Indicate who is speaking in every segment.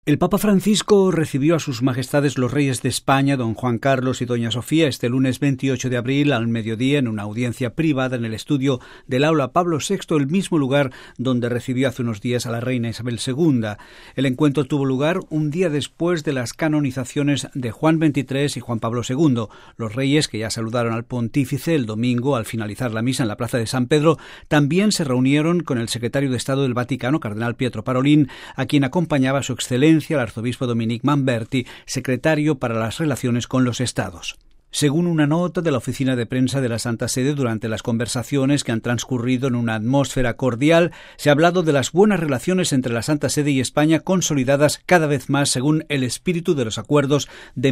Speaker 1: El Papa Francisco recibió a sus majestades los reyes de España, don Juan Carlos y doña Sofía, este lunes 28 de abril al mediodía en una audiencia privada en el estudio del Aula Pablo VI, el mismo lugar donde recibió hace unos días a la reina Isabel II. El encuentro tuvo lugar un día después de las canonizaciones de Juan XXIII y Juan Pablo II. Los reyes, que ya saludaron al pontífice el domingo al finalizar la misa en la plaza de San Pedro, también se reunieron con el secretario de Estado del Vaticano, cardenal Pietro Parolin, a quien acompañaba su excelencia el arzobispo Dominic Manberti, secretario para las relaciones con los estados. Según una nota de la oficina de prensa de la Santa Sede, durante las conversaciones que han transcurrido en una atmósfera cordial, se ha hablado de las buenas relaciones entre la Santa Sede y España, consolidadas cada vez más según el espíritu de los acuerdos de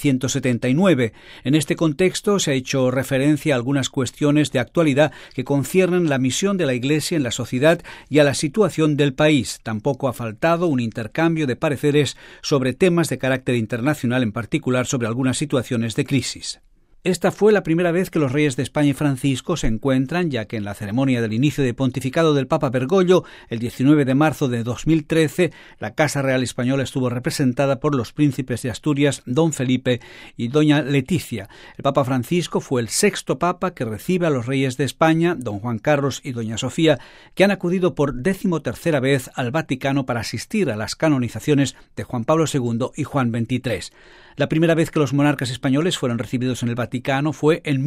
Speaker 1: 1979. En este contexto se ha hecho referencia a algunas cuestiones de actualidad que conciernen la misión de la Iglesia en la sociedad y a la situación del país. Tampoco ha faltado un intercambio de pareceres sobre temas de carácter internacional, en particular sobre algunas situaciones de crisis. Esta fue la primera vez que los reyes de España y Francisco se encuentran, ya que en la ceremonia del inicio de pontificado del Papa Bergoglio, el 19 de marzo de 2013, la Casa Real Española estuvo representada por los príncipes de Asturias, don Felipe y doña Leticia. El Papa Francisco fue el sexto papa que recibe a los reyes de España, don Juan Carlos y doña Sofía, que han acudido por 13ª vez al Vaticano para asistir a las canonizaciones de Juan Pablo II y Juan XXIII. La primera vez que los monarcas españoles fueron recibidos en el Vaticano fue en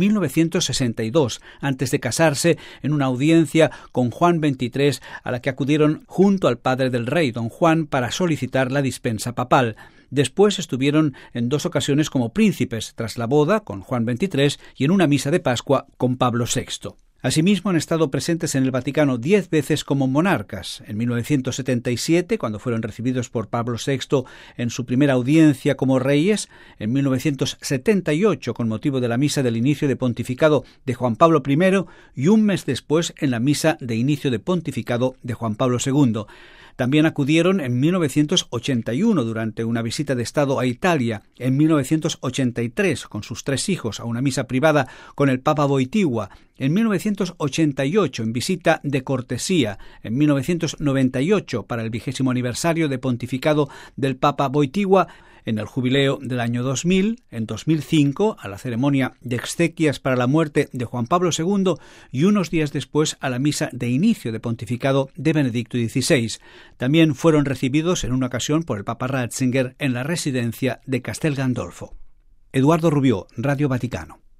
Speaker 1: 1962, antes de casarse, en una audiencia con Juan XXIII, a la que acudieron junto al padre del rey, don Juan, para solicitar la dispensa papal. Después estuvieron en 2 ocasiones como príncipes, tras la boda con Juan XXIII y en una misa de Pascua con Pablo VI. Asimismo, han estado presentes en el Vaticano 10 veces como monarcas. En 1977, cuando fueron recibidos por Pablo VI en su primera audiencia como reyes; en 1978, con motivo de la misa del inicio de pontificado de Juan Pablo I, y un mes después en la misa de inicio de pontificado de Juan Pablo II. También acudieron en 1981 durante una visita de Estado a Italia, en 1983 con sus 3 hijos a una misa privada con el Papa Wojtyła, en 1988 en visita de cortesía, en 1998 para el 20º aniversario de pontificado del Papa Wojtyła, en el jubileo del año 2000, en 2005 a la ceremonia de exequias para la muerte de Juan Pablo II y unos días después a la misa de inicio de pontificado de Benedicto XVI. También fueron recibidos en una ocasión por el Papa Ratzinger en la residencia de Castel Gandolfo. Eduardo Rubió, Radio Vaticano.